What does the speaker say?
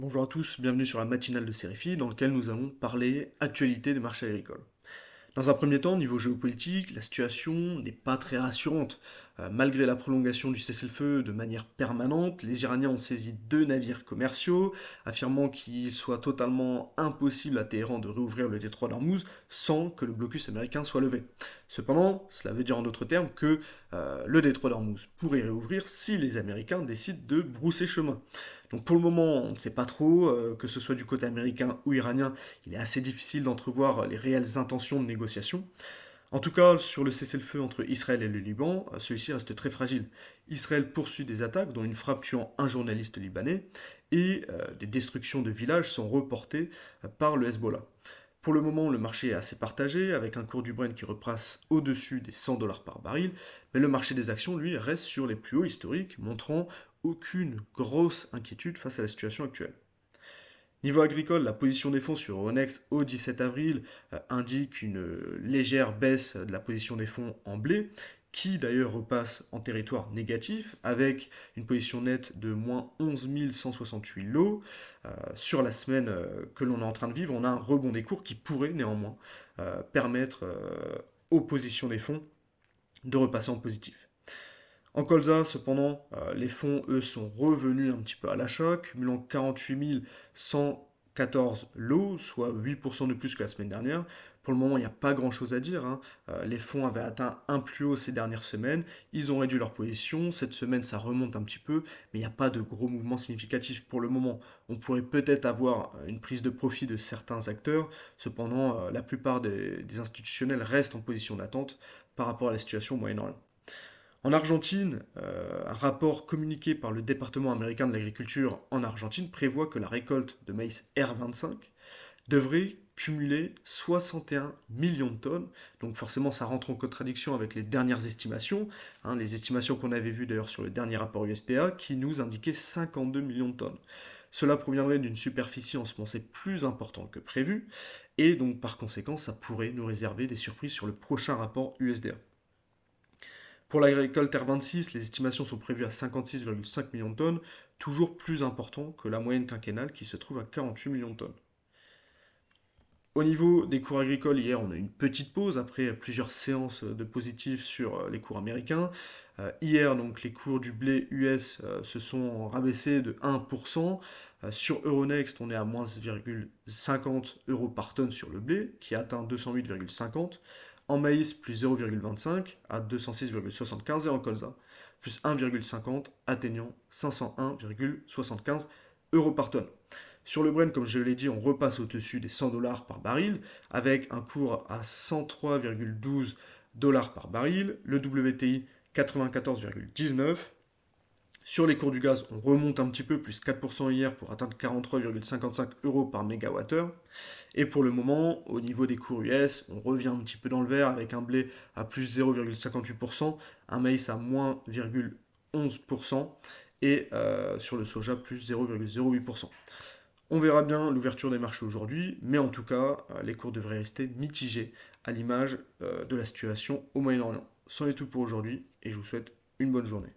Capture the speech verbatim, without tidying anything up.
Bonjour à tous, bienvenue sur la matinale de Serifi dans laquelle nous allons parler actualité des marchés agricoles. Dans un premier temps, au niveau géopolitique, la situation n'est pas très rassurante. Euh, malgré la prolongation du cessez-le-feu de manière permanente, les Iraniens ont saisi deux navires commerciaux, affirmant qu'il soit totalement impossible à Téhéran de réouvrir le détroit d'Ormuz sans que le blocus américain soit levé. Cependant, cela veut dire en d'autres termes que euh, le détroit d'Ormuz pourrait réouvrir si les Américains décident de brousser chemin. Donc pour le moment, on ne sait pas trop, euh, que ce soit du côté américain ou iranien, il est assez difficile d'entrevoir les réelles intentions de négociation. En tout cas, sur le cessez-le-feu entre Israël et le Liban, euh, celui-ci reste très fragile. Israël poursuit des attaques, dont une frappe tuant un journaliste libanais, et euh, des destructions de villages sont reportées euh, par le Hezbollah. Pour le moment, le marché est assez partagé, avec un cours du Brent qui repasse au-dessus des cent dollars par baril, mais le marché des actions, lui, reste sur les plus hauts historiques, montrant aucune grosse inquiétude face à la situation actuelle. Niveau agricole, la position des fonds sur Euronext au dix-sept avril euh, indique une euh, légère baisse de la position des fonds en blé, qui d'ailleurs repasse en territoire négatif, avec une position nette de moins onze mille cent soixante-huit lots. Euh, sur la semaine euh, que l'on est en train de vivre, on a un rebond des cours qui pourrait néanmoins euh, permettre euh, aux positions des fonds de repasser en positif. En colza, cependant, euh, les fonds, eux, sont revenus un petit peu à l'achat, cumulant quarante-huit mille cent quatorze lots, soit huit pour cent de plus que la semaine dernière. Pour le moment, il n'y a pas grand-chose à dire, hein. Euh, les fonds avaient atteint un plus haut ces dernières semaines. Ils ont réduit leur position. Cette semaine, ça remonte un petit peu, mais il n'y a pas de gros mouvements significatifs pour le moment. On pourrait peut-être avoir une prise de profit de certains acteurs. Cependant, euh, la plupart des, des institutionnels restent en position d'attente par rapport à la situation au Moyen-Orient. En Argentine, euh, un rapport communiqué par le département américain de l'agriculture en Argentine prévoit que la récolte de maïs R vingt-cinq devrait cumuler soixante et un millions de tonnes. Donc forcément, ça rentre en contradiction avec les dernières estimations, hein, les estimations qu'on avait vues d'ailleurs sur le dernier rapport U S D A qui nous indiquait cinquante-deux millions de tonnes. Cela proviendrait d'une superficie ensemencée plus importante que prévu, et donc par conséquent, ça pourrait nous réserver des surprises sur le prochain rapport U S D A. Pour la récolte R vingt-six, les estimations sont prévues à cinquante-six virgule cinq millions de tonnes, toujours plus important que la moyenne quinquennale qui se trouve à quarante-huit millions de tonnes. Au niveau des cours agricoles, hier, on a eu une petite pause après plusieurs séances de positifs sur euh, les cours américains. Euh, hier, donc, les cours du blé U S euh, se sont rabaissés de un pour cent. Euh, sur Euronext, on est à moins zéro virgule cinquante euros par tonne sur le blé, qui atteint deux cent huit virgule cinquante. En maïs, plus zéro virgule vingt-cinq à deux cent six virgule soixante-quinze. Et en colza, plus un virgule cinquante, atteignant cinq cent un virgule soixante-quinze euros par tonne. Sur le Brent, comme je l'ai dit, on repasse au-dessus des cent dollars par baril, avec un cours à cent trois virgule douze dollars par baril, le W T I quatre-vingt-quatorze virgule dix-neuf. Sur les cours du gaz, on remonte un petit peu, plus quatre pour cent hier pour atteindre quarante-trois virgule cinquante-cinq euros par mégawattheure. Et pour le moment, au niveau des cours U S, on revient un petit peu dans le vert avec un blé à plus zéro virgule cinquante-huit pour cent, un maïs à moins zéro virgule onze pour cent et euh, sur le soja plus zéro virgule zéro huit pour cent. On verra bien l'ouverture des marchés aujourd'hui, mais en tout cas, euh, les cours devraient rester mitigés à l'image euh, de la situation au Moyen-Orient. C'en est tout pour aujourd'hui et je vous souhaite une bonne journée.